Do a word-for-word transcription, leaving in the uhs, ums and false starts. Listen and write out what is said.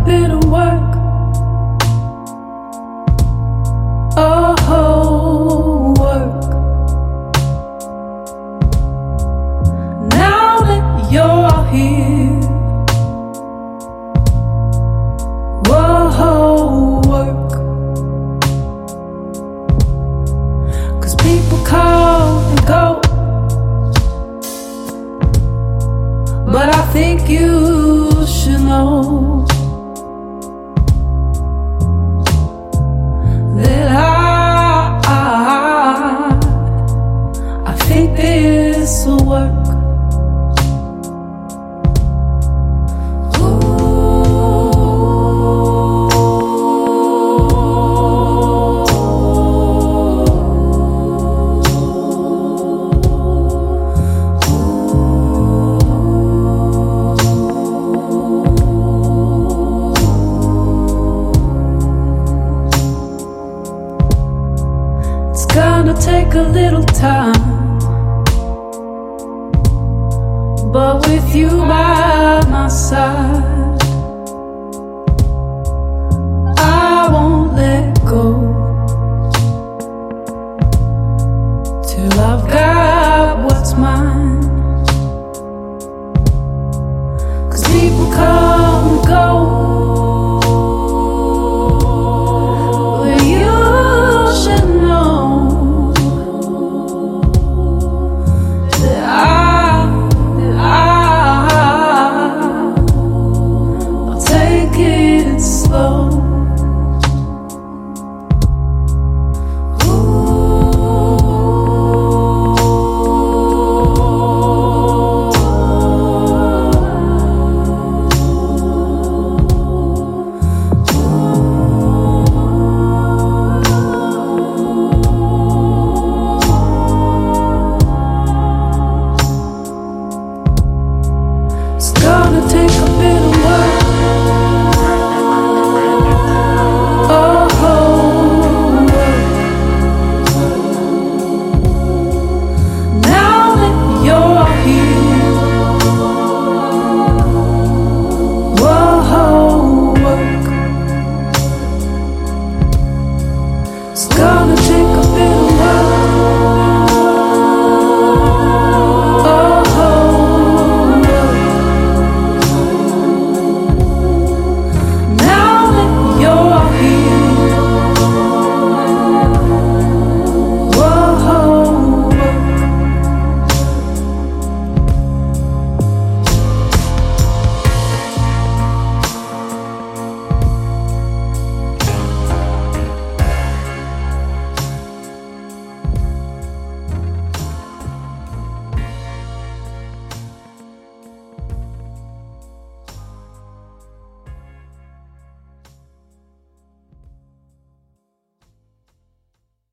bit of work. Oh, work. Now that you're here, whoa, work. 'Cause people come and go, but I think you should know that I, I, I think this will work. Gonna take a little time, but with you by my side,